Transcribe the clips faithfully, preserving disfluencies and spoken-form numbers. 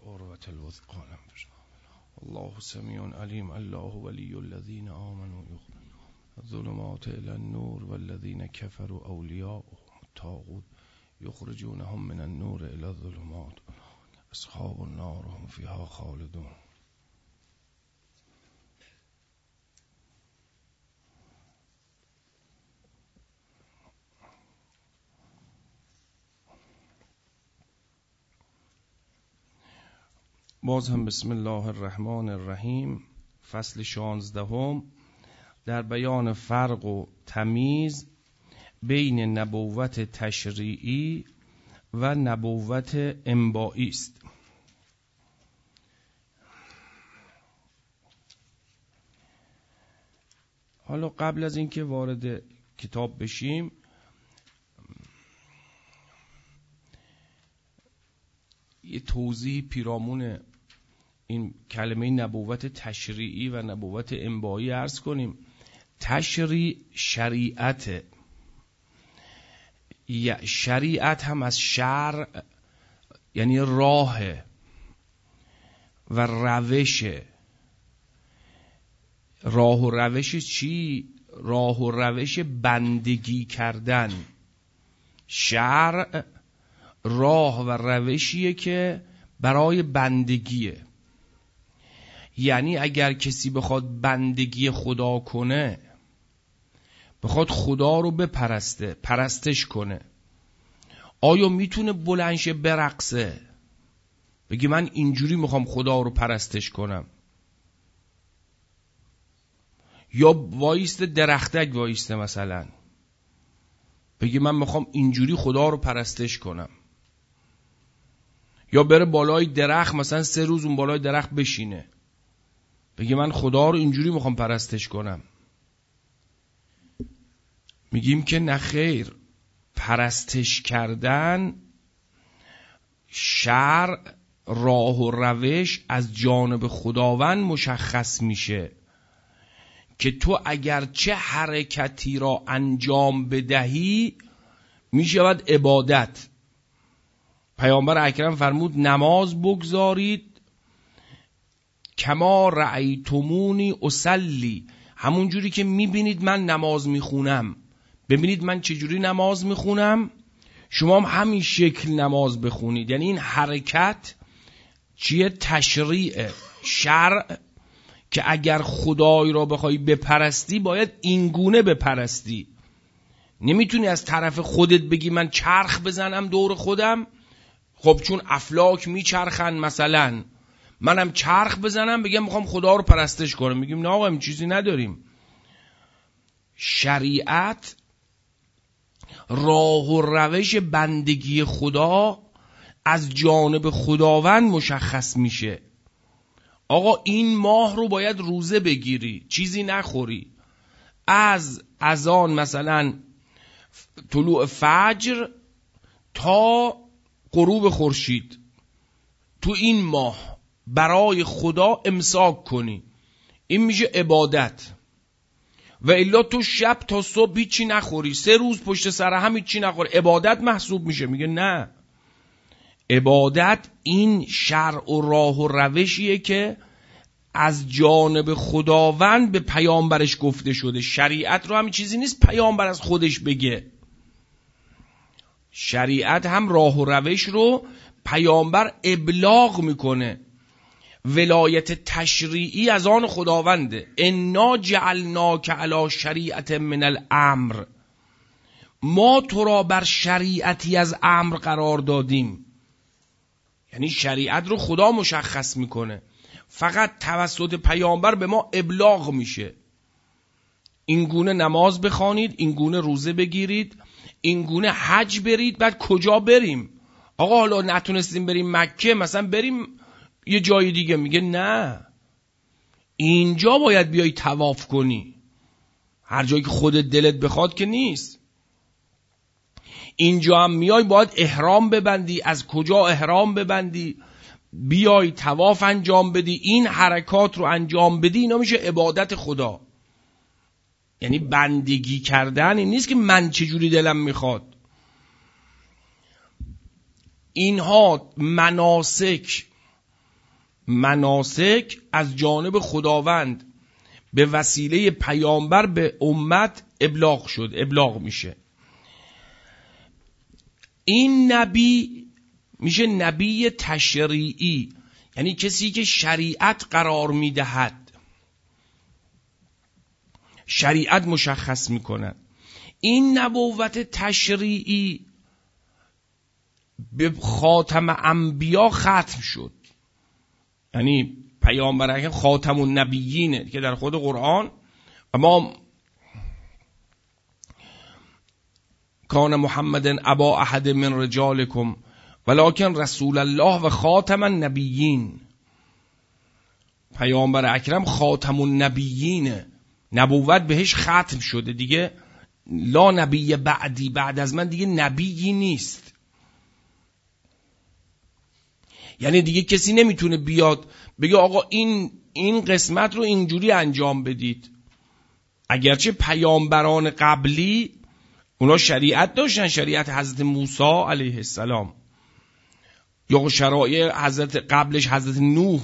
بالعروة الوثقى لا انفصام. الله سمیع علیم. الله ولی الذین آمنوا یخرجون الظلمات الی النور والذین کفروا اولیاءهم الطاغوت یخرجونهم من النور الی الظلمات اصحاب النار هم فیها خالدون. باز هم بسم الله الرحمن الرحیم. فصل شانزدهم در بیان فرق و تمیز بین نبوت تشریعی و نبوت انبائی است. حالا قبل از اینکه وارد کتاب بشیم یه توضیح پیرامون این کلمه نبوت تشریعی و نبوت انبائی عرض کنیم. تشریع شریعت، شریعت هم از شرع یعنی راه و روش. راه و روش چی؟ راه و روش بندگی کردن. شرع راه و روشیه که برای بندگیه. یعنی اگر کسی بخواد بندگی خدا کنه، بخواد خدا رو بپرسته، پرستش کنه، آیا میتونه بلنشه برقصه بگی من اینجوری میخوام خدا رو پرستش کنم؟ یا وایسته درختک وایسته مثلا بگی من میخوام اینجوری خدا رو پرستش کنم؟ یا بره بالای درخت مثلا سه روز اون بالای درخت بشینه بگی من خدا رو اینجوری میخوام پرستش کنم؟ میگیم که نه خیر. پرستش کردن شرع راه و روش از جانب خداوند مشخص میشه که تو اگر چه حرکتی را انجام بدهی میشود عبادت. پیامبر اکرم فرمود نماز بگذارید کما رأیتمونی اصلی، همون جوری که میبینید من نماز میخونم. ببینید من چجوری نماز میخونم، شما هم همین شکل نماز بخونید. یعنی این حرکت چیه؟ تشریع شرع که اگر خدای را بخوای بپرستی باید اینگونه بپرستی. نمیتونی از طرف خودت بگی من چرخ بزنم دور خودم، خب چون افلاک میچرخن مثلا منم چرخ بزنم بگم میخوام خدا رو پرستش کنم. میگیم نه آقا این چیزی نداریم. شریعت راه و روش بندگی خدا از جانب خداوند مشخص میشه. آقا این ماه رو باید روزه بگیری، چیزی نخوری، از اذان مثلا طلوع فجر تا غروب خورشید تو این ماه برای خدا امساک کنی. این میشه عبادت. و الا تو شب تا صبح هیچی نخوری، سه روز پشت سر هم هیچی نخوری، عبادت محسوب میشه؟ میگه نه. عبادت این شرع و راه و روشیه که از جانب خداوند به پیامبرش گفته شده. شریعت رو همین چیزی نیست پیامبر از خودش بگه. شریعت هم راه و روش رو پیامبر ابلاغ میکنه. ولایت تشریعی از آن خداونده. انا جعلناک علی شریعت من الامر، ما تو را بر شریعتی از امر قرار دادیم. یعنی شریعت رو خدا مشخص میکنه، فقط توسط پیامبر به ما ابلاغ میشه. این گونه نماز بخوانید، این گونه روزه بگیرید، این گونه حج برید. بعد کجا بریم؟ آقا حالا نتونستیم بریم مکه، مثلا بریم یه جای دیگه. میگه نه، اینجا باید بیای طواف کنی. هر جایی که خودت دلت بخواد که نیست. اینجا هم میای باید احرام ببندی. از کجا احرام ببندی؟ بیای طواف انجام بدی، این حرکات رو انجام بدی. اینا میشه عبادت خدا. یعنی بندگی کردن این نیست که من چجوری دلم میخواد. اینها مناسک مناسک از جانب خداوند به وسیله پیامبر به امت ابلاغ شد، ابلاغ میشه. این نبی میشه نبی تشریعی، یعنی کسی که شریعت قرار میدهد، شریعت مشخص میکند. این نبوت تشریعی به خاتم انبیا ختم شد، یعنی پیامبر اکرم خاتم النبیینه که در خود قرآن اما کان محمد ابا احد من رجالکم ولکن رسول الله و خاتم النبیین. پیامبر اکرم خاتم النبیینه، نبوت بهش ختم شده دیگه، لا نبی بعدی، بعد از من دیگه نبیی نیست. یعنی دیگه کسی نمیتونه بیاد بگه آقا این این قسمت رو اینجوری انجام بدید. اگرچه پیامبران قبلی اونا شریعت داشتن، شریعت حضرت موسی علیه السلام یا شرایع حضرت قبلش حضرت نوح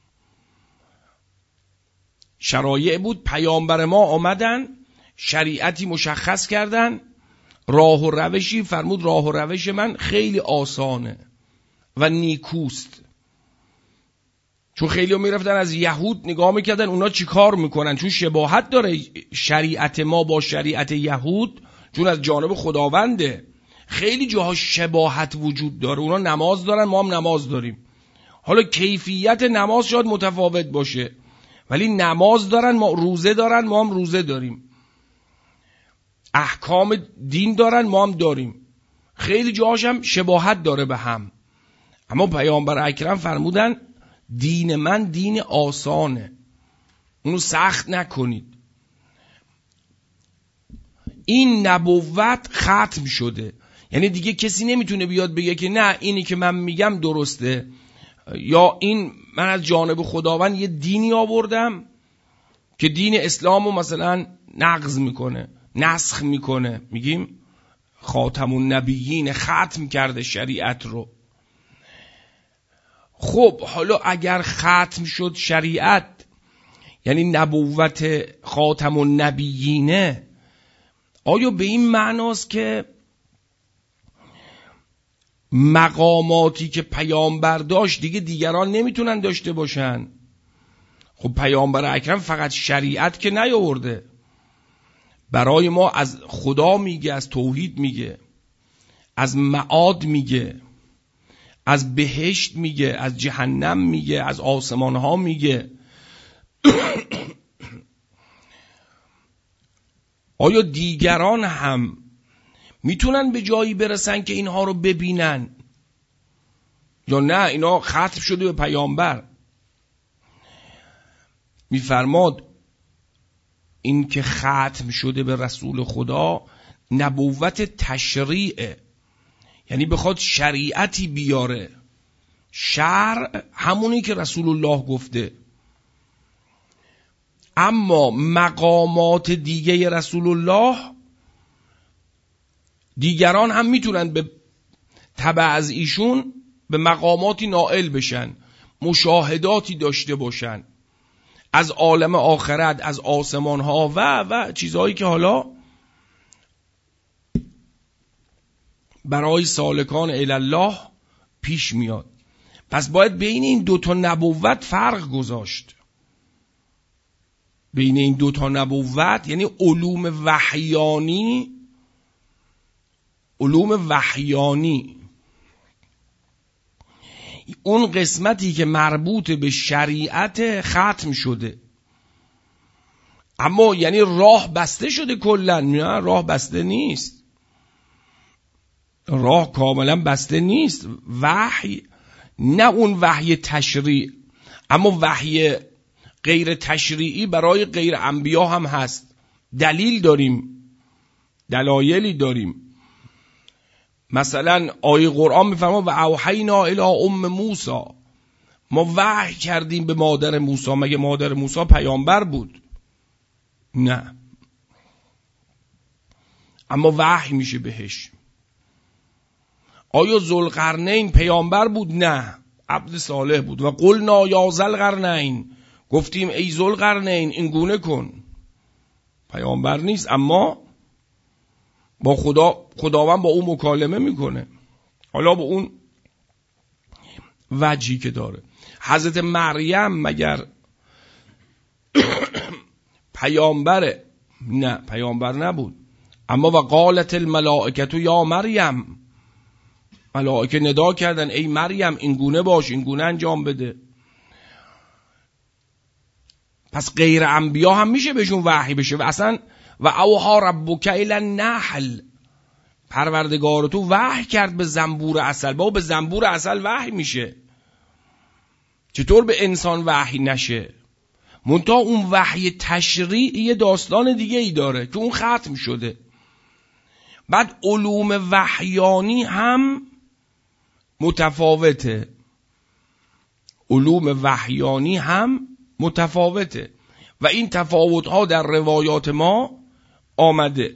شرایع بود. پیامبر ما آمدن شریعتی مشخص کردن، راه و روشی فرمود راه و روش من خیلی آسانه و نیکوست. چون خیلی هم میرفتن از یهود نگاه میکردن اونا چی کار میکنن، چون شباهت داره شریعت ما با شریعت یهود، چون از جانب خداونده. خیلی جاها شباهت وجود داره، اونا نماز دارن ما هم نماز داریم، حالا کیفیت نماز شاید متفاوت باشه ولی نماز دارن، ما روزه دارن ما هم روزه داریم، احکام دین دارن ما هم داریم، خیلی جاهاش هم شباهت داره به هم. اما پیامبر اکرم فرمودن دین من دین آسانه، اونو سخت نکنید. این نبوت ختم شده، یعنی دیگه کسی نمیتونه بیاد بگه که نه اینی که من میگم درسته، یا این من از جانب خداوند یه دینی آوردم که دین اسلامو مثلا نقض میکنه، نسخ میکنه، میگیم خاتم النبیین ختم کرده شریعت رو. خب حالا اگر ختم شد شریعت، یعنی نبوت خاتم النبیینه، آیا به این معناست که مقاماتی که پیامبر داشت دیگه دیگران نمیتونن داشته باشن؟ خب پیامبر اکرم فقط شریعت که نیاورده، برای ما از خدا میگه، از توحید میگه، از معاد میگه، از بهشت میگه، از جهنم میگه، از آسمان ها میگه. آیا دیگران هم میتونن به جایی برسن که اینها رو ببینن یا نه اینا ختم شده به پیامبر؟ میفرماد این که ختم شده به رسول خدا نبوت تشریعه، یعنی بخواد شریعتی بیاره. شرع همونی که رسول الله گفته، اما مقامات دیگه رسول الله دیگران هم میتونن به تبع از ایشون به مقاماتی نائل بشن، مشاهداتی داشته باشن از عالم آخرت، از آسمان ها و و چیزهایی که حالا برای سالکان الله پیش میاد. پس باید بین این دوتا نبوت فرق گذاشت. بین این دوتا نبوت یعنی علوم وحیانی، علوم وحیانی اون قسمتی که مربوط به شریعت ختم شده، اما یعنی راه بسته شده کلن؟ نه، راه بسته نیست، راه کاملا بسته نیست. وحی نه اون وحی تشریع، اما وحی غیر تشریعی برای غیر انبیا هم هست. دلیل داریم، دلایلی داریم. مثلا آیه قرآن میفرما و اوحینا الی ام موسی، ما وحی کردیم به مادر موسی. مگه مادر موسی پیامبر بود؟ نه، اما وحی میشه بهش. آیا ذوالقرنین پیامبر بود؟ نه، عبد صالح بود. و قلنا یا ذوالقرنین، گفتیم ای ذوالقرنین این گونه کن. پیامبر نیست اما با خدا، خداوند با اون مکالمه میکنه، حالا با اون وجهی که داره. حضرت مریم مگر پیامبره؟ نه پیامبر نبود. اما و قالت الملائکه یا مریم، ملائکه ندا کردن ای مریم این گونه باش، این گونه انجام بده. پس غیر انبیا هم میشه بهشون وحی بشه. و اصلا و اوحی ربک الی النحل، پروردگار تو وحی کرد به زنبور عسل. با به زنبور عسل وحی میشه، چطور به انسان وحی نشه؟ منتها اون وحی تشریع یه داستان دیگه ای داره که اون ختم شده. بعد علوم وحیانی هم متفاوته، علوم وحیانی هم متفاوته و این تفاوت‌ها در روایات ما آمده.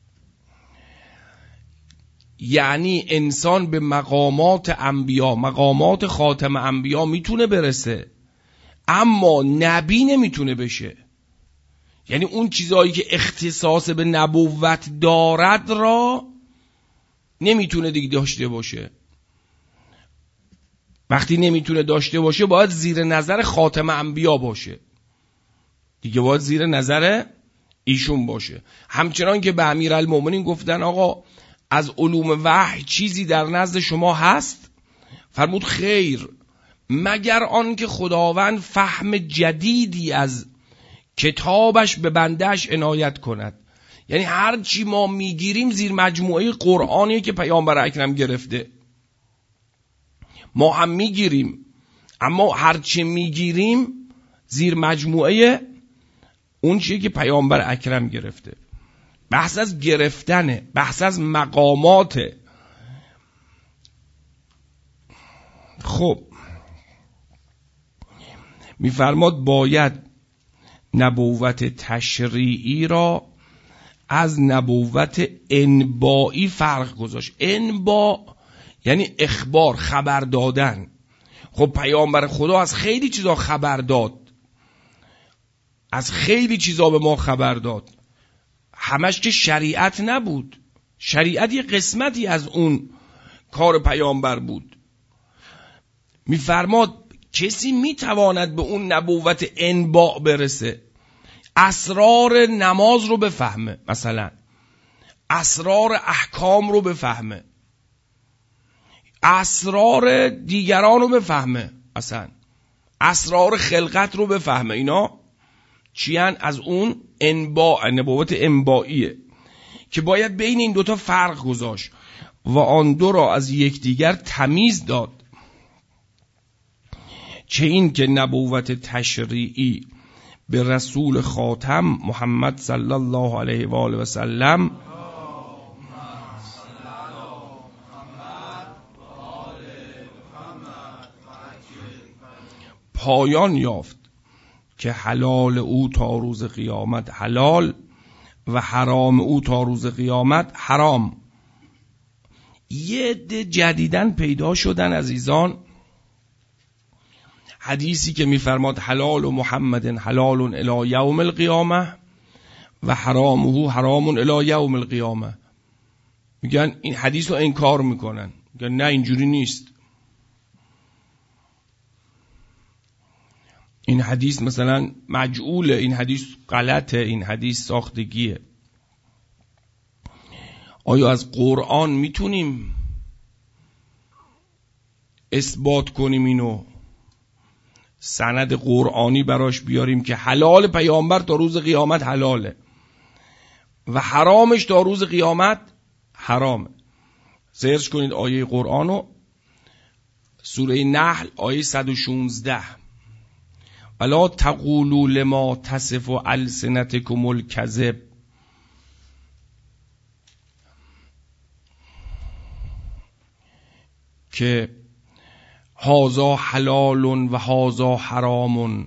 یعنی انسان به مقامات انبیا، مقامات خاتم انبیا میتونه برسه اما نبی نمیتونه بشه. یعنی اون چیزایی که اختصاص به نبوت دارد را نمیتونه دیگه داشته باشه. وقتی نمیتونه داشته باشه باید زیر نظر خاتم انبیا باشه دیگه، باید زیر نظر ایشون باشه. همچنان که به امیرالمومنین گفتن آقا از علوم وحی چیزی در نزد شما هست؟ فرمود خیر، مگر آن که خداوند فهم جدیدی از کتابش به بندهش عنایت کند. یعنی هر چی ما میگیریم زیر مجموعه قرآنیه که پیامبر اکرم گرفته، ما هم میگیریم، اما هر چی میگیریم زیر مجموعه اون چیه که پیامبر اکرم گرفته. بحث از گرفتنه، بحث از مقاماته. خب میفرماد باید نبوت تشریعی را از نبوت انبائی فرق گذاشت. انبا یعنی اخبار، خبر دادن. خب پیامبر خدا از خیلی چیزا خبر داد، از خیلی چیزا به ما خبر داد، همش که شریعت نبود. شریعت یه قسمتی از اون کار پیامبر بود. میفرماد کسی میتواند به اون نبوت انباء برسه، اسرار نماز رو بفهمه، مثلا اسرار احکام رو بفهمه، اسرار دیگران رو بفهمه، مثلا اسرار خلقت رو بفهمه. اینا چیان؟ از اون انباء، نبوت انبائیه که باید بین این دوتا فرق گذاشت و آن دو را از یکدیگر تمیز داد. چه این که نبوت تشریعی به رسول خاتم محمد صلی الله علیه و آله و سلم پایان یافت که حلال او تا روز قیامت حلال و حرام او تا روز قیامت حرام. یه عده جدیدن پیدا شدن عزیزان، حدیثی که میفرماد حلال و محمد حلال الی یوم القیامه و حرامه حرام الی یوم القیامه. میگن این حدیث رو انکار میکنن، میگن نه اینجوری نیست، این حدیث مثلا مجعوله، این حدیث غلطه، این حدیث ساختگیه. آیا از قرآن میتونیم اثبات کنیم اینو، سند قرآنی براش بیاریم که حلال پیامبر تا روز قیامت حلاله و حرامش تا روز قیامت حرامه؟ سرچ کنید آیه قرآنو، سوره نحل آیه صد و شانزده، ولا تقولوا لما تصف السنتکم الکذب. که هازا حلال و هازا حرام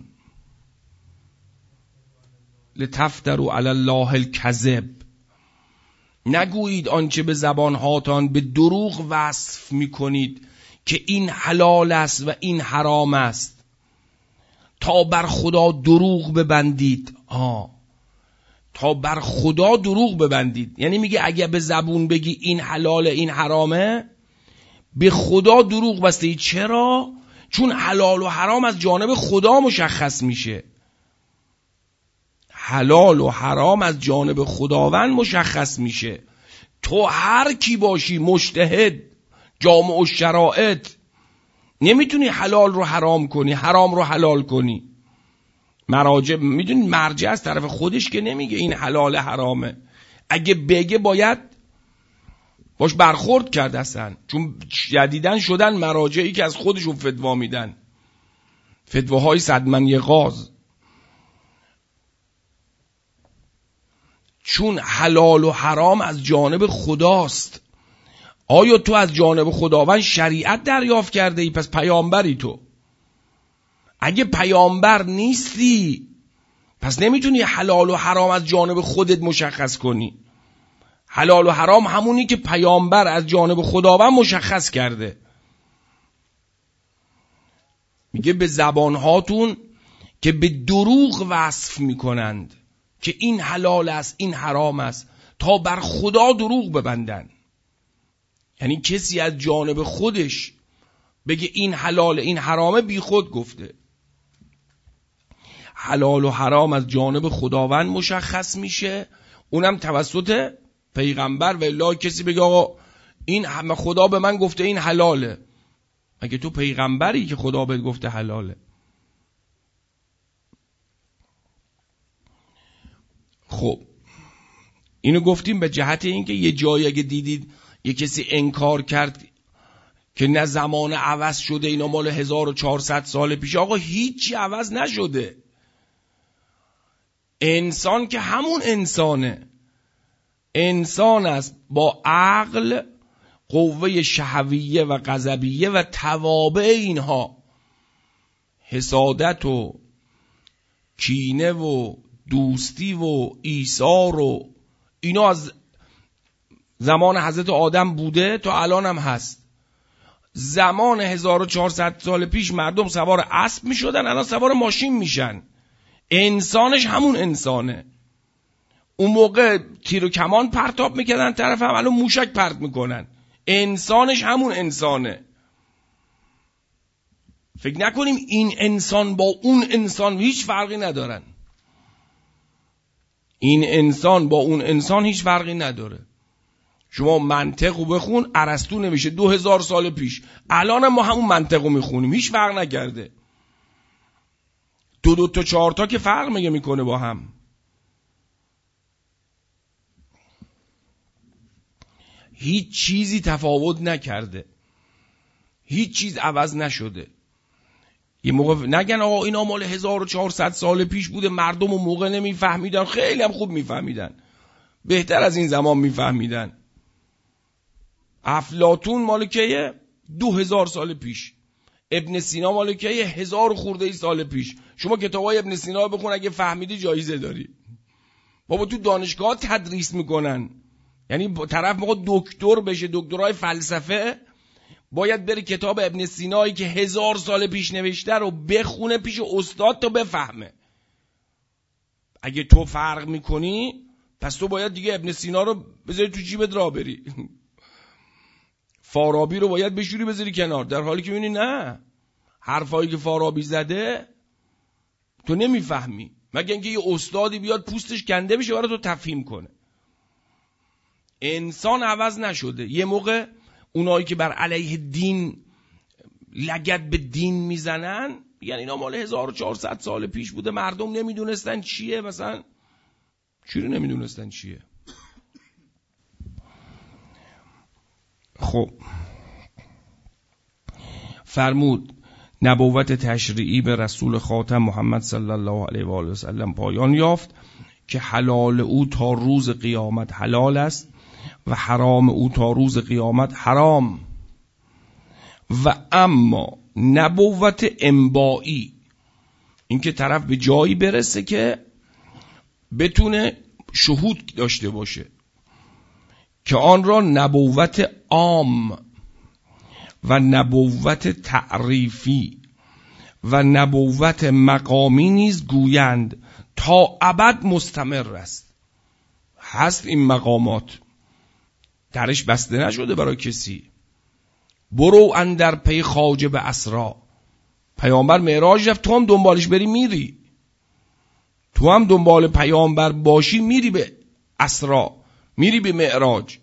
لتفتروا علی الله الکذب. نگویید آنچه به زبان هاتان به دروغ وصف میکنید که این حلال است و این حرام است تا بر خدا دروغ ببندید. آه تا بر خدا دروغ ببندید، یعنی میگه اگه به زبون بگی این حلاله این حرامه، به خدا دروغ بسته. چرا؟ چون حلال و حرام از جانب خدا مشخص میشه. حلال و حرام از جانب خداوند مشخص میشه. تو هر کی باشی، مجتهد، جامع الشرائط، نمیتونی حلال رو حرام کنی، حرام رو حلال کنی. مراجع میدونی مرجع از طرف خودش که نمیگه این حلال حرامه، اگه بگه باید باش برخورد کرد اصلا، چون جدیدن شدن مراجعی که از خودشون فتوا میدن، فتواهای صدمن یغاز. چون حلال و حرام از جانب خداست. آیا تو از جانب خداوند شریعت دریافت کرده ای؟ پس پیامبری تو. اگه پیامبر نیستی پس نمیتونی حلال و حرام از جانب خودت مشخص کنی. حلال و حرام همونی که پیامبر از جانب خداوند مشخص کرده. میگه به زبانهاتون که به دروغ وصف میکنند که این حلال است این حرام است تا بر خدا دروغ ببندن. یعنی کسی از جانب خودش بگه این حلال این حرامه، بی خود گفته. حلال و حرام از جانب خداوند مشخص میشه، اونم توسط پیغمبر. و الا کسی بگه آقا این همه خدا به من گفته این حلاله، اگه تو پیغمبری که خدا بهت گفته حلاله. خب اینو گفتیم به جهت اینکه یه جایی اگه دیدید یه کسی انکار کرد که نه زمان عوض شده، اینا مال هزار و چهارصد سال پیش. آقا هیچی عوض نشده. انسان که همون انسانه، انسان است با عقل، قوه شهویه و غضبیه و توابع اینها، حسادت و کینه و دوستی و ایثار و اینا از زمان حضرت آدم بوده تا الان هم هست. زمان هزار و چهارصد سال پیش مردم سوار اسب می شدن، الان سوار ماشین میشن. انسانش همون انسانه. اون موقع تیر و کمان پرتاب میکردن طرف هم، الان موشک پرت میکنن. انسانش همون انسانه. فکر نکنیم این انسان با اون انسان هیچ فرقی ندارن. این انسان با اون انسان هیچ فرقی نداره. شما منطقو بخون، ارسطو نوشته دو هزار سال پیش، الان ما همون منطقو میخونیم، هیچ فرق نکرده. دو دو تا چهار تا که فرق میگه میکنه با هم. هیچ چیزی تفاوت نکرده، هیچ چیز عوض نشده. یه موقع نگن آقا اینا مال هزار و چهارصد سال پیش بوده، مردم اون موقع نمیفهمیدن. خیلی هم خوب میفهمیدن، بهتر از این زمان میفهمیدن. افلاطون مال کیه؟ دو هزار سال پیش. ابن سینا مال کیه؟ هزار خورده ای سال پیش. شما کتابای ابن سینا بخون، اگه فهمیدی جایزه داری. بابا تو دانشگاه تدریس میکنن، یعنی طرف موقع دکتر بشه، دکترای فلسفه، باید بری کتاب ابن سینایی که هزار سال پیش نوشته رو بخونه پیش استاد تا بفهمه. اگه تو فرق میکنی پس تو باید دیگه ابن سینا رو بذاری تو جیبت را بری، فارابی رو باید بشوری بذاری کنار، در حالی که میبینی نه، حرفایی که فارابی زده تو نمیفهمی، مگه اینکه یه استادی بیاد پوستش کنده بشه برای تو تفهیم کنه. انسان عوض نشده. یه موقع اونایی که بر علیه دین لگد به دین میزنن، یعنی اینا مال هزار و چهارصد سال پیش بوده، مردم نمیدونستن چیه، مثلا چیه نمیدونستن چیه. خب فرمود نبوت تشریعی به رسول خاتم محمد صلی الله علیه و آله و سلم پایان یافت که حلال او تا روز قیامت حلال است و حرام او تا روز قیامت حرام. و اما نبوت انبائی، این که طرف به جایی برسه که بتونه شهود داشته باشه، که آن را نبوت عام و نبوت تعریفی و نبوت مقامی نیز گویند تا ابد مستمر است. هست این مقامات، درش بسته نشده برای کسی. برو اندر پی خواجه به اسرا. پیامبر معراج رفت، تو هم دنبالش بری میری، تو هم دنبال پیامبر باشی میری به اسرا، میری به معراج.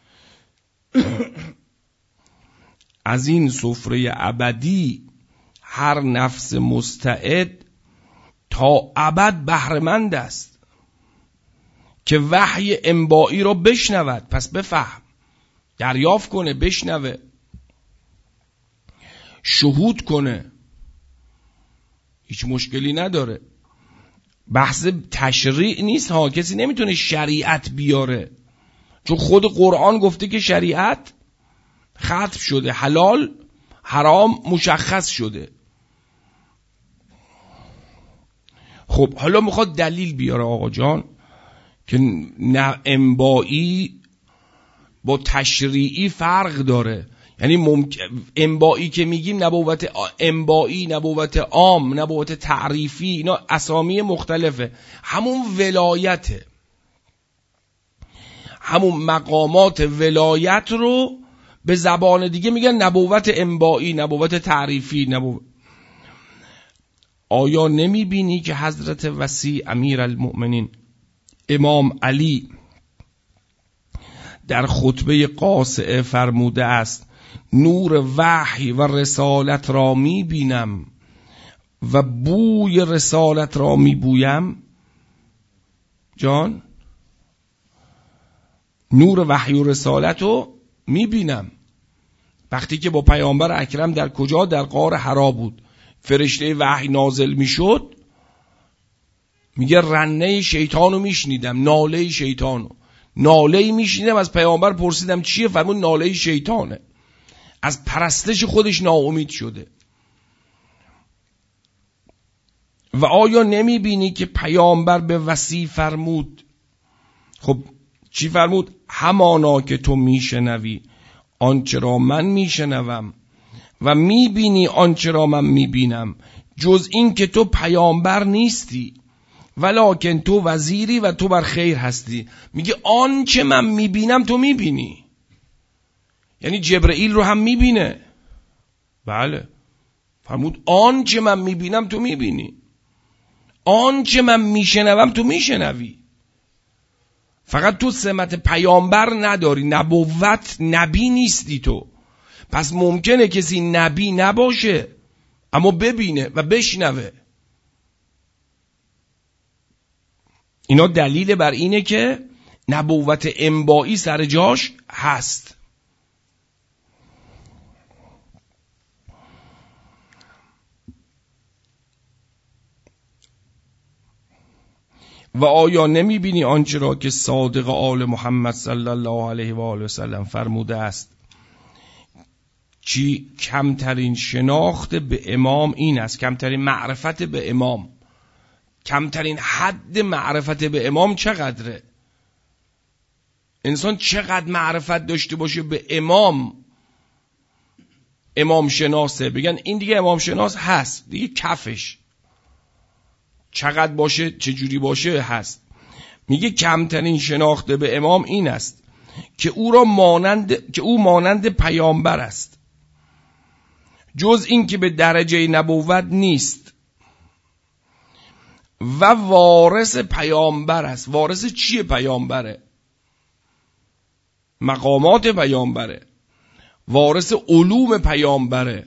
از این سفره ابدی هر نفس مستعد تا ابد بهره‌مند است که وحی انبائی را بشنود. پس بفهم، دریافت کنه، بشنوه، شهود کنه، هیچ مشکلی نداره. بحث تشریع نیست ها، کسی نمیتونه شریعت بیاره، چون خود قرآن گفته که شریعت ختم شده، حلال حرام مشخص شده. خب حالا میخواد دلیل بیاره آقا جان که نه انبائی با تشریعی فرق داره. یعنی ممکن انبائی که میگیم نبوت انبائی، نبوت عام، نبوت تعریفی، اینا اسامی مختلفه، همون ولایته، همون مقامات ولایت رو به زبان دیگه میگن نبوت انبائی، نبوت تعریفی. نبوت آیا نمیبینی که حضرت وسیع امیر المؤمنین امام علی در خطبه قاصعه فرموده است نور وحی و رسالت را میبینم و بوی رسالت را میبویم؟ جان، نور وحی و رسالت رو میبینم. وقتی که با پیامبر اکرم در کجا؟ در غار حرا بود، فرشته وحی نازل میشد، میگه رنه شیطانو میشنیدم، ناله شیطانو، ناله میشنیدم. از پیامبر پرسیدم چیه؟ فرمود ناله شیطانه، از پرستش خودش ناامید شده. و آیا نمیبینی که پیامبر به وصی فرمود؟ خب چی فرمود؟ همانا که تو میشنوی آنچه را من میشنوم و میبینی آنچه را من میبینم، جز این که تو پیامبر نیستی ولکن تو وزیری و تو بر خیر هستی. میگه آنچه من میبینم تو میبینی، یعنی جبرئیل رو هم میبینه. بله، فرمود آنچه من میبینم تو میبینی، آنچه من میشنوم تو میشنوی. فقط تو سمت پیامبر نداری، نبوت، نبی نیستی تو. پس ممکنه کسی نبی نباشه اما ببینه و بشنوه. اینا دلیل بر اینه که نبوت انبائی سر جاش هست. و آیا نمی بینی آنچه را که صادق آل محمد صلی الله علیه و آله و سلم فرموده است؟ چی کمترین شناخت به امام این است، کمترین معرفت به امام، کمترین حد معرفت به امام چقدره؟ انسان چقدر معرفت داشته باشه به امام، امام شناسه، بگن این دیگه امام شناس هست دیگه، کفش چقدر باشه، چجوری باشه هست. میگه کمترین شناخته به امام این است که او را مانند که او مانند پیامبر است، جز این که به درجه نبوت نیست و وارث پیامبر است. وارث چیه؟ پیامبره، مقامات پیامبره، وارث علوم پیامبره.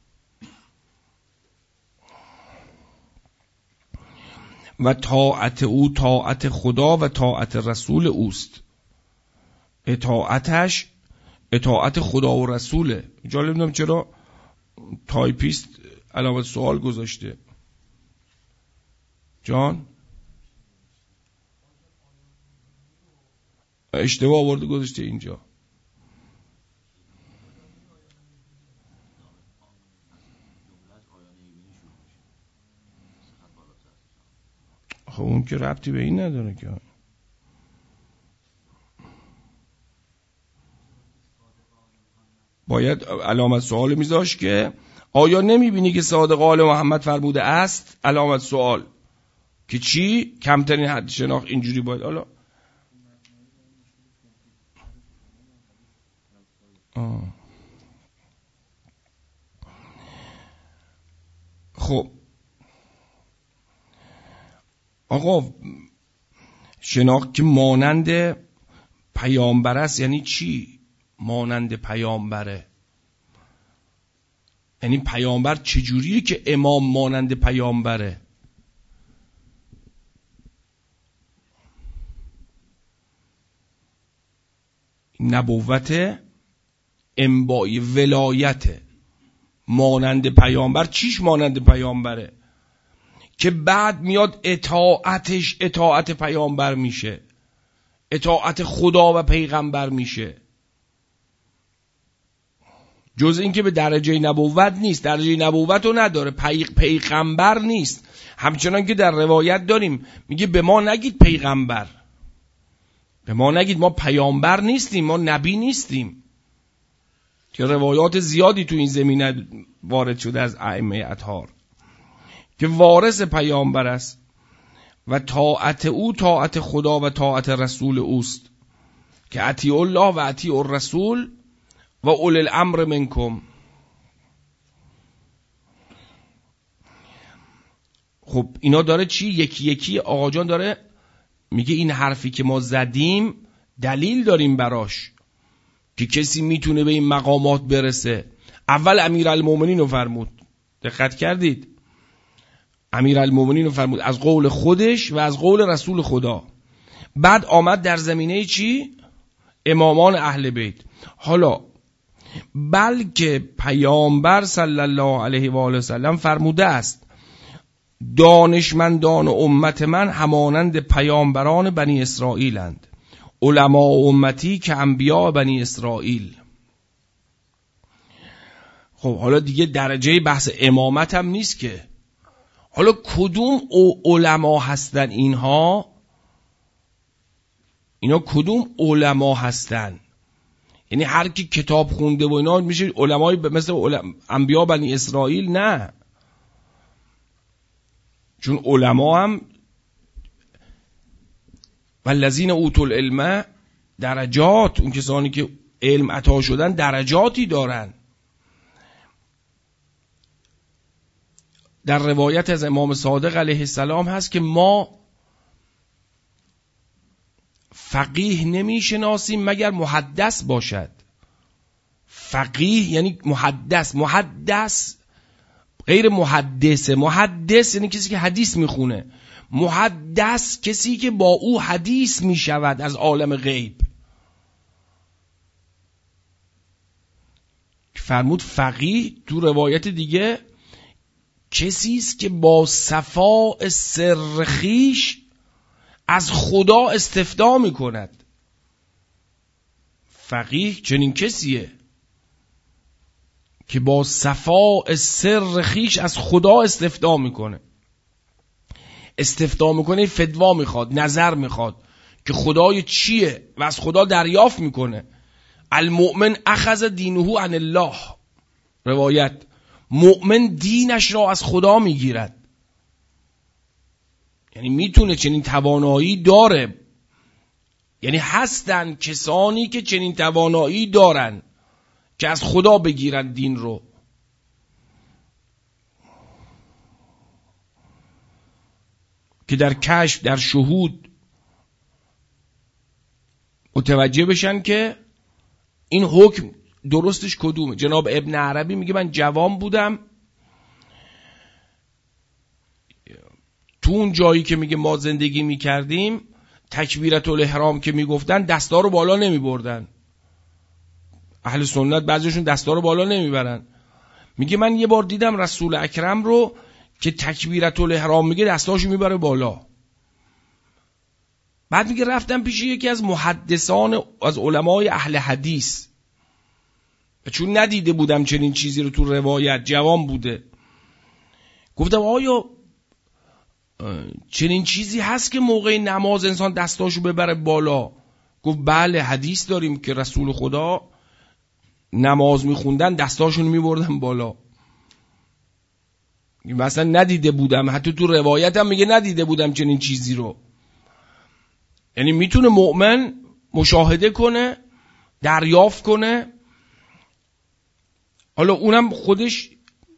و طاعت او طاعت خدا و طاعت رسول اوست. اطاعتش اطاعت خدا و رسوله. جالب نمیدونم چرا تایپیست علامت سوال گذاشته. جان اشتباه آورده گذاشته اینجا. خب اون که ربطی به این نداره که. باید علامت سوال میذاشت که آیا نمیبینی که صادق آل محمد فرموده است؟ علامت سوال که چی؟ کمترین حد شناخت اینجوری باید. حالا آه. خب آقا شناخت که مانند پیامبر است یعنی چی؟ مانند پیامبره یعنی پیامبر چجوریه که امام مانند پیامبره؟ نبوت، انبایی، ولایت. مانند پیامبر چیش مانند پیامبره؟ که بعد میاد اطاعتش اطاعت پیامبر میشه، اطاعت خدا و پیغمبر میشه. جز این که به درجه نبوت نیست، درجه نبوت رو نداره، پی... پیغمبر نیست. همچنان که در روایت داریم میگه به ما نگید پیغمبر، به ما نگید، ما پیامبر نیستیم، ما نبی نیستیم. که روایات زیادی تو این زمینه وارد شده از ائمه اطهار که وارث پیامبر است و طاعت او طاعت خدا و طاعت رسول اوست که اطیعوا الله و اطیعوا الرسول و اولی الامر منکم. خب اینا داره چی؟ یکی یکی آقا جان داره میگه این حرفی که ما زدیم دلیل داریم براش که کسی میتونه به این مقامات برسه. اول امیرالمومنین رو فرمود، دقت کردید؟ امیرالمومنین رو فرمود از قول خودش و از قول رسول خدا. بعد آمد در زمینه چی؟ امامان اهل بیت. حالا بلکه پیامبر صلی الله علیه و آله و سلم فرموده است دانشمندان امت من همانند پیامبران بنی اسرائیلند، علما امتی که انبیاء بنی اسرائیل. خب حالا دیگه درجه بحث امامت هم نیست که. حالا کدوم علما هستن اینها؟ اینا کدوم علما هستن؟ یعنی هر کی کتاب خونده و اینا میشه علمای مثل علم... انبیاء بنی اسرائیل؟ نه، چون علما هم والذین اوتوا العلم درجات، اون کسانی که علم عطا شدن درجاتی دارن. در روایت از امام صادق علیه السلام هست که ما فقیه نمی شناسیم مگر محدث باشد. فقیه یعنی محدث، محدث غیر محدثه. محدث یعنی کسی که حدیث میخونه، محدث کسی که با او حدیث میشود از عالم غیب. فرمود فقیه تو روایت دیگه کسی است که با صفاء سر خویش از خدا استفدا میکند. فقیه چنین کسیه که با صفاء سر خویش از خدا استفدا میکنه. استفدا میکنه فتوا میخواد، نظر میخواد که خدای چیه و از خدا دریافت میکنه. المؤمن اخذ دینه عن الله، روایت مؤمن دینش را از خدا میگیرد. یعنی میتونه، چنین توانایی داره. یعنی هستن کسانی که چنین توانایی دارن که از خدا بگیرن دین رو. که در کشف، در شهود متوجه بشن که این حکم درستش کدومه. جناب ابن عربی میگه من جوان بودم، تو اون جایی که میگه ما زندگی میکردیم تکبیرت الاحرام که میگفتن دستا رو بالا نمیبردن. اهل سنت بعضیشون دستا رو بالا نمیبرن. میگه من یه بار دیدم رسول اکرم رو که تکبیرت الاحرام میگه دستاشو میبره بالا. بعد میگه رفتم پیش یکی از محدثان، از علمای اهل حدیث، چون ندیده بودم چنین چیزی رو تو روایت، جوان بوده. گفتم آیا چنین چیزی هست که موقع نماز انسان دستاشو ببره بالا؟ گفت بله، حدیث داریم که رسول خدا نماز میخوندن دستاشون میبردن بالا. مثلا ندیده بودم، حتی تو روایتم میگه ندیده بودم چنین چیزی رو. یعنی میتونه مؤمن مشاهده کنه، دریافت کنه. حالا اونم خودش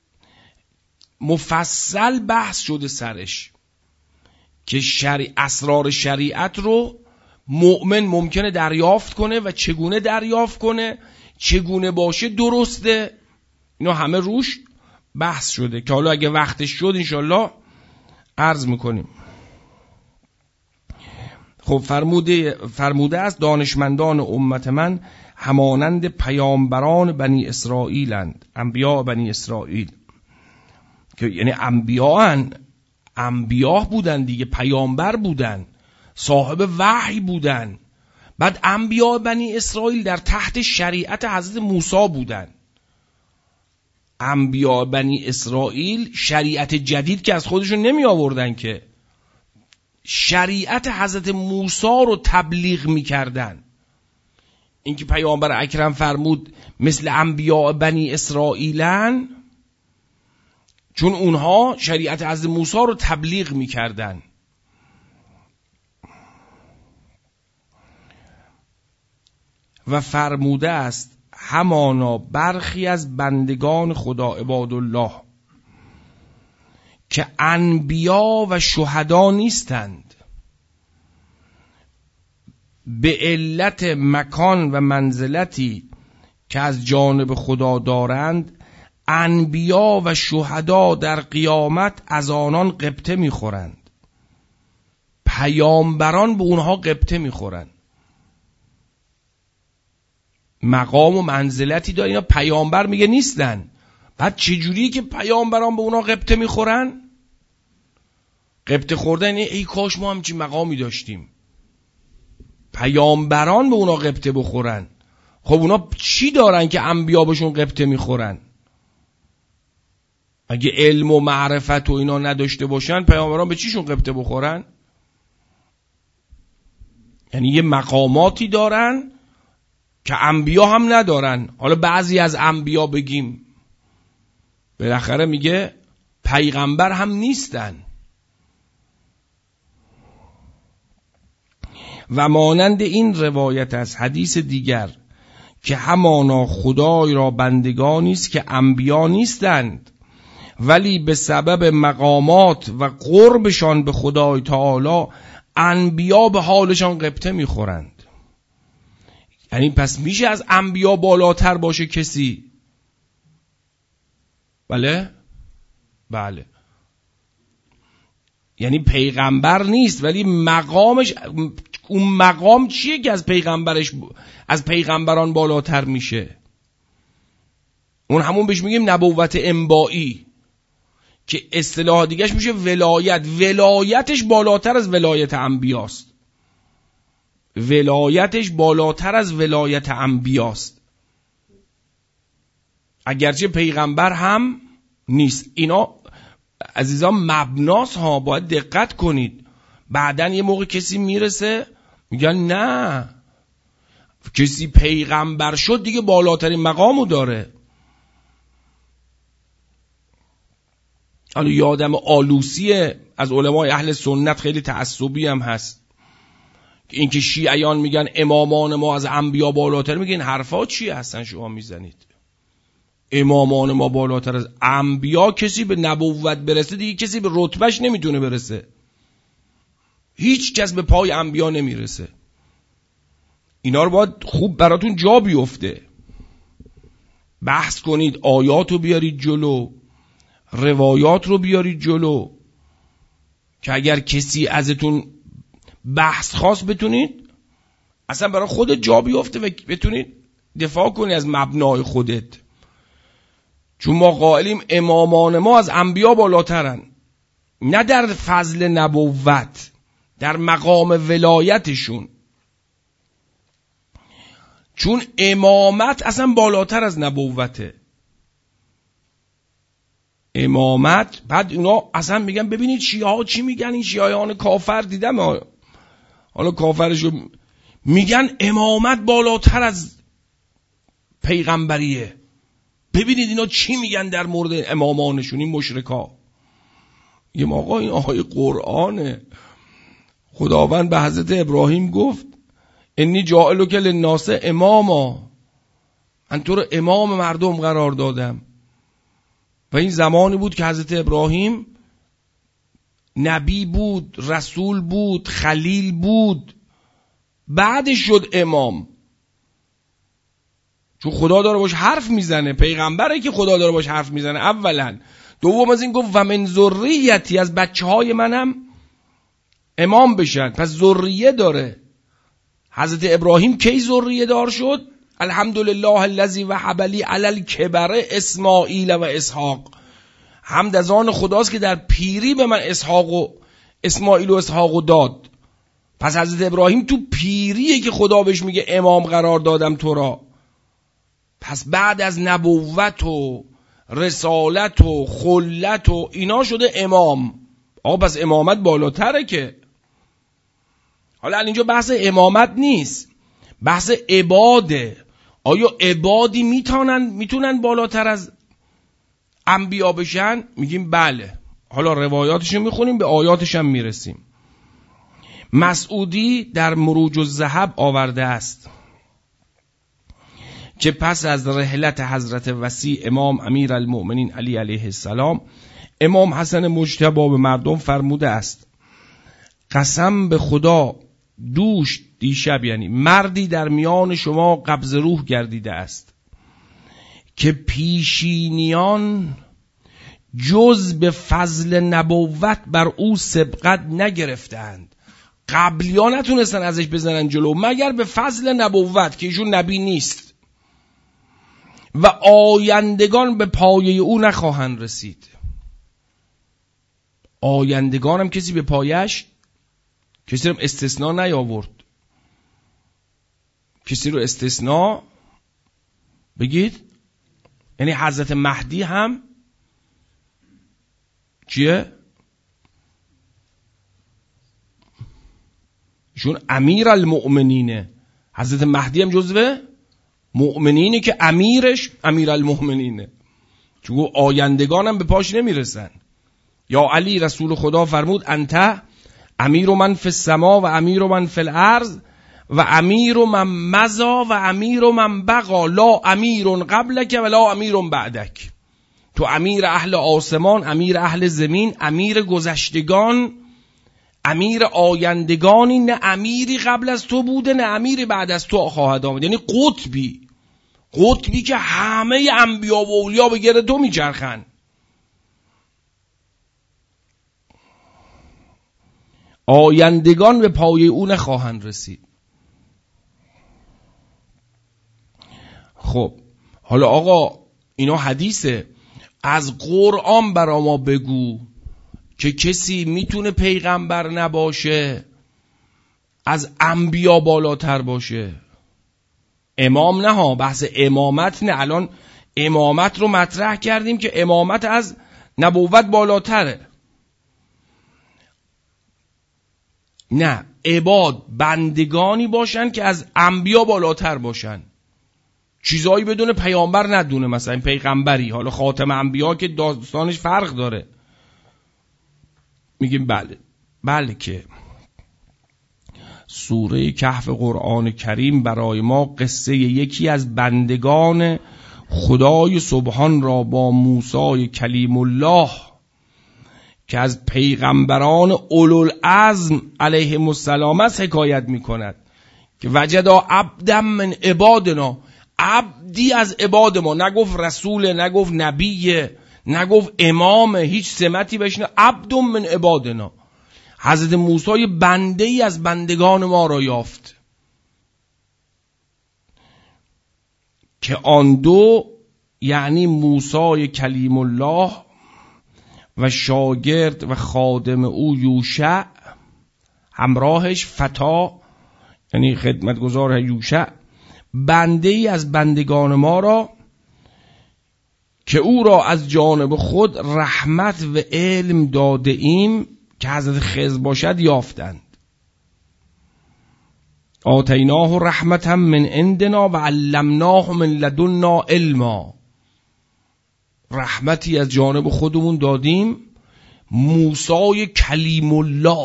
مفصل بحث شده سرش که شریع اسرار شریعت رو مؤمن ممکنه دریافت کنه و چگونه دریافت کنه، چگونه باشه درسته. اینا همه روش بحث شده که حالا اگه وقتش شد انشالله عرض میکنیم. خب فرموده فرموده است دانشمندان امت من همانند پیامبران بنی اسرائیلند، انبیاء بنی اسرائیل، که یعنی انبیاءن، انبیا بودن دیگه، پیامبر بودن، صاحب وحی بودن. بعد انبیاء بنی اسرائیل در تحت شریعت حضرت موسی بودن. انبیاء بنی اسرائیل شریعت جدید که از خودشون نمی آوردن، که شریعت حضرت موسی رو تبلیغ می کردن. این که پیامبر اکرم فرمود مثل انبیاء بنی اسرائیلن، چون اونها شریعت حضرت موسی رو تبلیغ می کردن. و فرموده است همانا برخی از بندگان خدا عباد الله که انبیا و شهدا نیستند، به علت مکان و منزلتی که از جانب خدا دارند، انبیا و شهدا در قیامت از آنان غبطه میخورند. پیامبران به اونها غبطه میخورند. مقام و منزلتی دارن، اینا پیامبر میگه نیستن. بعد چجوریه که پیامبران به اونها غبطه میخورن؟ غبطه خوردن ای کاش ما همچین مقامی داشتیم. پیامبران به اونا غبطه بخورن. خب اونا چی دارن که انبیا بهشون غبطه میخورن؟ اگه علم و معرفت و اینا نداشته باشن، پیامبران به چیشون غبطه بخورن؟ یعنی یه مقاماتی دارن که انبیا هم ندارن. حالا بعضی از انبیا بگیم بالاخره میگه پیغمبر هم نیستن. و مانند این روایت از حدیث دیگر که همانا خدای را بندگانی است که انبیا نیستند، ولی به سبب مقامات و قربشان به خدای تعالی انبیا به حالشان غبطه میخورند. یعنی پس میشه از انبیا بالاتر باشه کسی؟ بله؟ بله. یعنی پیغمبر نیست ولی مقامش، اون مقام چیه که از پیغمبرش از پیغمبران بالاتر میشه؟ اون همون بهش میگیم نبوت انبایی، که اصطلاح دیگهش میشه ولایت. ولایتش بالاتر از ولایت انبیاست. ولایتش بالاتر از ولایت انبیاست، اگرچه پیغمبر هم نیست. اینا عزیزان مبناس ها، باید دقت کنید. بعدن یه موقع کسی میرسه میگن نه، کسی پیغمبر شد دیگه بالاترین مقامو داره. حالا یادم آلوسی از علمای اهل سنت خیلی تعصبی هم هست، این که شیعیان میگن امامان ما از انبیا بالاتر، میگن حرفا چی هستن شما میزنید؟ امامان ما بالاتر از انبیا، کسی به نبوت برسه دیگه کسی به رتبهش نمیتونه برسه. هیچ کس به پای انبیا نمیرسه. اینا رو باید خوب براتون جا بیفته. بحث کنید، آیات رو بیارید جلو، روایات رو بیارید جلو، که اگر کسی ازتون بحث خواست بتونید اصلا برای خودت جا بیفته و بتونید دفاع کنی از مبنای خودت. چون ما قائلیم امامان ما از انبیا بالاترن، نه در فضل نبوت، در مقام ولایتشون. چون امامت اصلا بالاتر از نبوته. امامت، بعد اونا اصلا میگن ببینید شیعه ها چی میگن، این شیعیان کافر دیدم، حالا کافرشو میگن امامت بالاتر از پیغمبریه. ببینید اینا چی میگن در مورد امامانشون، این مشرکا. یه آقا این آیه قرآنه. خداوند به حضرت ابراهیم گفت انی جاعلک للناس اماما، من تو رو امام مردم قرار دادم. و این زمانی بود که حضرت ابراهیم نبی بود، رسول بود، خلیل بود، بعدش شد امام، چون خدا داره باش حرف میزنه، پیغمبره که خدا داره باش حرف میزنه اولا. دوم از این گفت و من ذریتی، از بچه های منم امام بشن، پس ذریه داره. حضرت ابراهیم کی ذریه دار شد؟ الحمدلله الذی وهب لی علی الکبر اسماعیل و اسحاق. حمد از آن خداست که در پیری به من اسحاق و اسماعیل و اسحاق داد. پس حضرت ابراهیم تو پیریه که خدا بهش میگه امام قرار دادم تو را. پس بعد از نبوت و رسالت و خلت و اینا شده امام. آقا پس امامت بالاتره که. حالا اینجا بحث امامت نیست، بحث عباده. آیا عبادی میتونن میتونن بالاتر از انبیا بشن؟ میگیم بله. حالا روایاتشو میخونیم، به آیاتش هم میرسیم. مسعودی در مروج الذهب آورده است که پس از رحلت حضرت وسیع امام امیر المؤمنین علی علیه السلام، امام حسن مجتبی به مردم فرموده است قسم به خدا دوش دیشب، یعنی مردی در میان شما قبض روح گردیده است که پیشینیان جز به فضل نبوت بر او سبقت نگرفتند. قبلیا نتونستن ازش بزنن جلو مگر به فضل نبوت که ایشون نبی نیست، و آیندگان به پایه او نخواهند رسید. آیندگان هم کسی به پایش، کسی رو استثناء نیاورد. کسی رو استثناء بگید، یعنی حضرت مهدی هم چیه؟ چون امیر المؤمنینه. حضرت مهدی هم جزوه مؤمنینه که امیرش امیر المؤمنینه، چون آیندگان هم به پاش نمیرسن. یا علی رسول خدا فرمود انت امیر من فی السما و امیر من فی الارض و امیر من مضا و امیر من بقا لا امیر قبلک و لا امیر بعدک. تو امیر اهل آسمان، امیر اهل زمین، امیر گذشتگان، امیر آیندگانی، نه امیری قبل از تو بوده نه امیری بعد از تو خواهد آمد. یعنی قطبی، قطبی که همه انبیا و اولیا به گرد تو میچرخن. آیندگان به پایه او نخواهند رسید. خب حالا آقا اینا حدیثه، از قرآن برا ما بگو که کسی میتونه پیغمبر نباشه از انبیا بالاتر باشه. امام نه ها، بحث امامت نه. الان امامت رو مطرح کردیم که امامت از نبوت بالاتره. نه، عباد بندگانی باشن که از انبیا بالاتر باشن، چیزایی بدون پیامبر ندونه. مثلا پیغمبری، حالا خاتم انبیا که داستانش فرق داره. میگیم بله بله که سوره کهف قرآن کریم برای ما قصه یکی از بندگان خدای سبحان را با موسی کلیم الله که از پیغمبران اولوالعزم علیهم السلام است حکایت میکند که وجدا عبدا من عبادنا، عبدی از عباد ما. نگفت رسول، نگفت نبیه، نگفت امام، هیچ سمتی بشنه. عبد من عبادنا، حضرت موسی بنده ای از بندگان ما را یافت که آن دو یعنی موسی کلیم الله و شاگرد و خادم او یوشع، همراهش فتا یعنی خدمتگزار یوشع، بنده ای از بندگان ما را که او را از جانب خود رحمت و علم داده ایم که حضرت خضر باشد یافتند. آتیناه رحمتا من عندنا و علمناه من لدنا علما. رحمتی از جانب خودمون دادیم. موسی کلیم الله،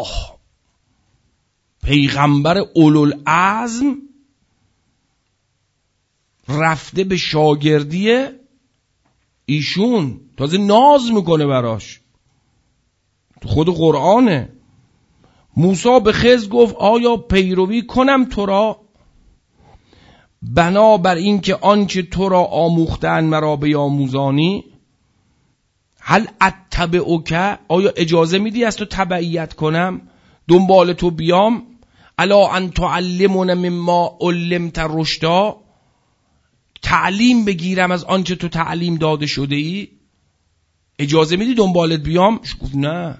پیغمبر اولوالعزم، رفته به شاگردی ایشون، تازه ناز میکنه براش، تو خود قرآنه. موسی به خضر گفت آیا پیروی کنم تو را، بنابر این که آنچه تو را آموختن مرا بیاموزانی؟ هل اتبعک، آیا اجازه میدی از تو تبعیت کنم، دنبال تو بیام؟ الا ان تعلمون مما علمت رشدا، تعلیم بگیرم از آنچه تو تعلیم داده شده ای؟ اجازه میدی دنبالت بیام؟ گفت نه.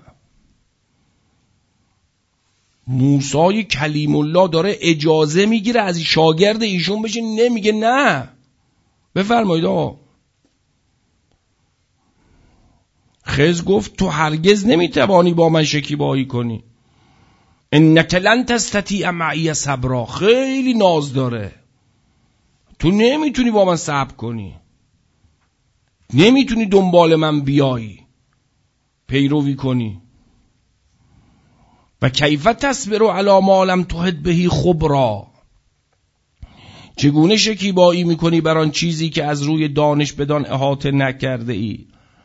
موسی کلیم الله داره اجازه میگیره از شاگرد ایشون بشه، نمیگه نه. بفرمایید آقا. خضر گفت تو هرگز نمیتوانی با من شکیبایی کنی. انک لن تستطیع معی صبرا، خیلی ناز داره، تو نمیتونی با من صبر کنی، نمیتونی دنبال من بیایی پیروی کنی. و کیف تصبر علی ما لم تحط به خبرا، چگونه شکیبایی میکنی بر آن چیزی که از روی دانش بدان احاطه نکرده ای،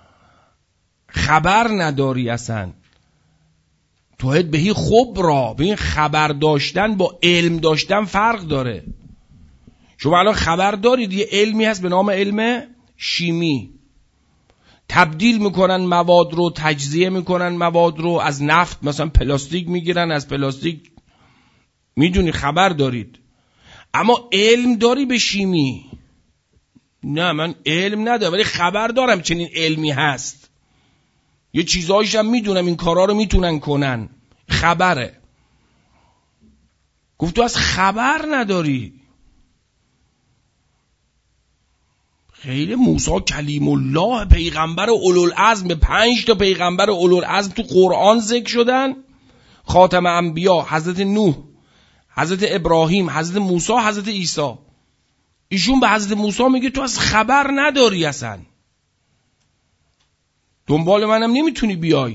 خبر نداری اصلا. تحط به خبرا، ببین خبر داشتن با علم داشتن فرق داره. شما الان خبر دارید یه علمی هست به نام علم شیمی، تبدیل میکنن مواد رو، تجزیه میکنن مواد رو، از نفت مثلا پلاستیک میگیرن، از پلاستیک، میدونی خبر دارید. اما علم داری به شیمی؟ نه من علم ندارم ولی خبر دارم چنین علمی هست، یه چیزایش هم میدونم این کارا رو میتونن کنن، خبره. گفت تو از خبر نداری. خیلی موسی کلیم الله، پیغمبر اولوالعزم، پنج تا پیغمبر اولوالعزم تو قرآن ذکر شدن، خاتم انبیا، حضرت نوح، حضرت ابراهیم، حضرت موسی، حضرت عیسی. ایشون به حضرت موسی میگه تو از خبر نداری اصلا، دنبال منم نمیتونی بیای.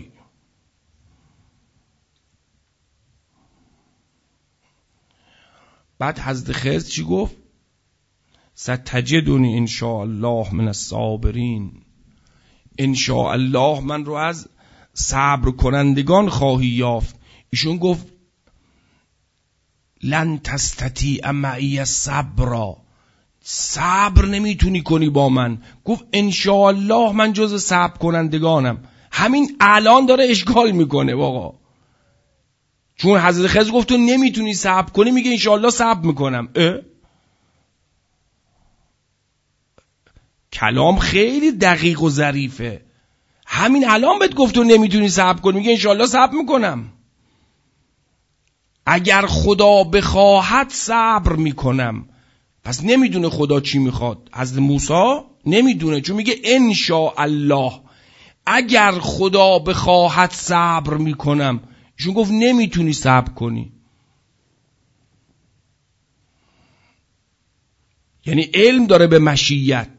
بعد حضرت خضر چی گفت؟ ستجدنی ان شاء الله من الصابرین، ان شاء الله من رو از صبر کنندگان خواهی یافت. ایشون گفت لن تستطیع معی صبر، صبر نمیتونی کنی با من. گفت ان شاء الله من جز صبر کنندگانم. همین الان داره اشکال میکنه واقعا، چون حضرت خضر گفت تو نمیتونی صبر کنی، میگه ان شاء الله صبر میکنم. اه؟ کلام خیلی دقیق و ظریفه. همین الان بهت گفت تو نمیتونی صبر کنی، میگه ان شاء الله صبر میکنم. اگر خدا بخواهد صبر میکنم. پس نمیدونه خدا چی میخواد. حضرت موسی نمیدونه، چون میگه ان شاء الله اگر خدا بخواهد صبر میکنم. ایشون گفت نمیتونی صبر کنی. یعنی علم داره به مشیت.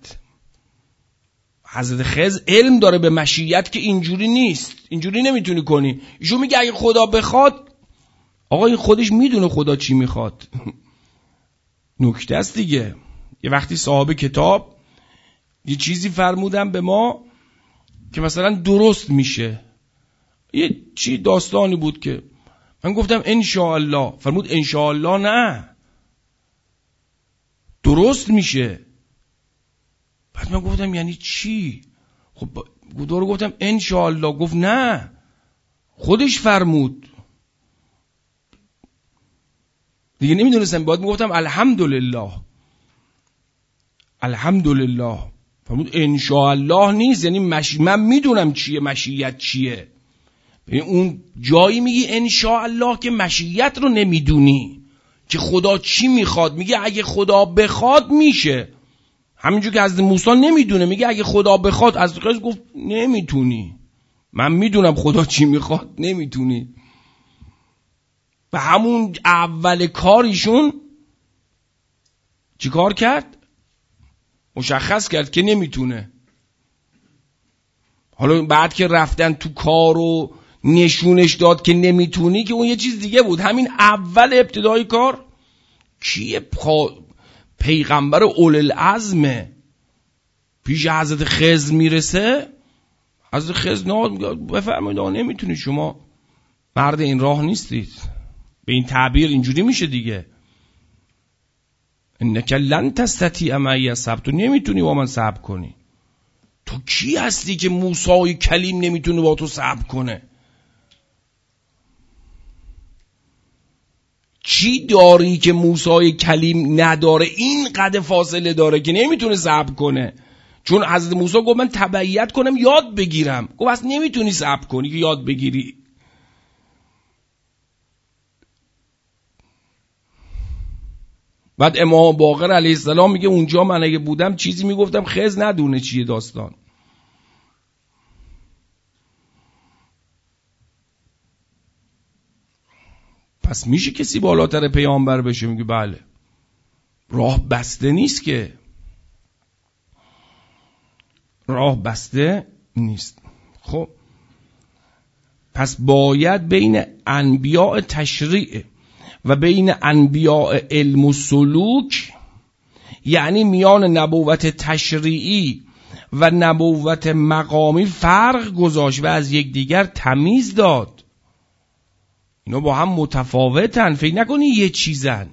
حضرت خضر علم داره به مشیت که اینجوری نیست، اینجوری نمیتونی کنی. ایشون میگه اگه خدا بخواد. آقا این خودش میدونه خدا چی میخواد. نکته است دیگه. یه وقتی صاحب کتاب یه چیزی فرمودن به ما که مثلا درست میشه، یه چی داستانی بود که من گفتم ان شاء الله، فرمود ان شاء الله نه درست میشه. بعد من گفتم یعنی چی؟ خب دورو گفتم ان شاء الله، گفت نه خودش فرمود دیگه. نمیدونستم، باید میگفتم الحمدلله الحمدلله. فرمود ان شاء الله نیست، یعنی مش... من میدونم چیه مشیت چیه. ببین اون جایی میگی ان شاء الله که مشیت رو نمیدونی که خدا چی میخواد. میگه اگه خدا بخواد میشه. همینجور که حضرت موسی نمیدونه، میگه اگه خدا بخواد. از خودش گفت نمیتونی، من میدونم خدا چی میخواد، نمیتونی. و همون اول کاریشون چی کار کرد؟ مشخص کرد که نمیتونه. حالا بعد که رفتن تو کار و نشونش داد که نمیتونی، که اون یه چیز دیگه بود. همین اول ابتدای کار کیه؟ پیغمبر اولوالعزمه. پیش حضرت خضر میرسه، حضرت خضر ناد میگه بفرمایید آقا نمیتونی، شما مرد این راه نیستید. به این تعبیر اینجوری میشه دیگه، انک لن تستطیع معی صبر، تو نمیتونی با من صبر کنی. تو کی هستی که موسی کلیم نمیتونه با تو صبر کنه؟ چی داری که موسی کلیم نداره؟ این قد فاصله داره که نمیتونه صبر کنه. چون حضرت موسی گفت من تبعیت کنم یاد بگیرم، گفت اصلا نمیتونی صبر کنی که یاد بگیری. بعد امام باقر علیه السلام میگه اونجا من اگه بودم چیزی میگفتم خضر ندونه چیه داستان. پس میشه کسی بالاتر پیامبر بشه؟ میگه بله. راه بسته نیست که، راه بسته نیست. خب پس باید بین انبیاء تشریع و بین انبیاء علم و سلوک، یعنی میان نبوت تشریعی و نبوت مقامی فرق گذاشت و از یکدیگر تمیز داد. اینا با هم متفاوتن، فکر نکنی یه چیزن.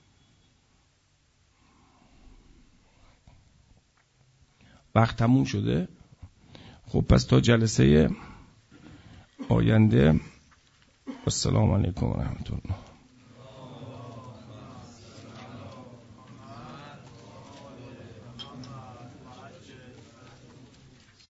وقت تموم شده. خب پس تا جلسه آینده، السلام علیکم و رحمت الله.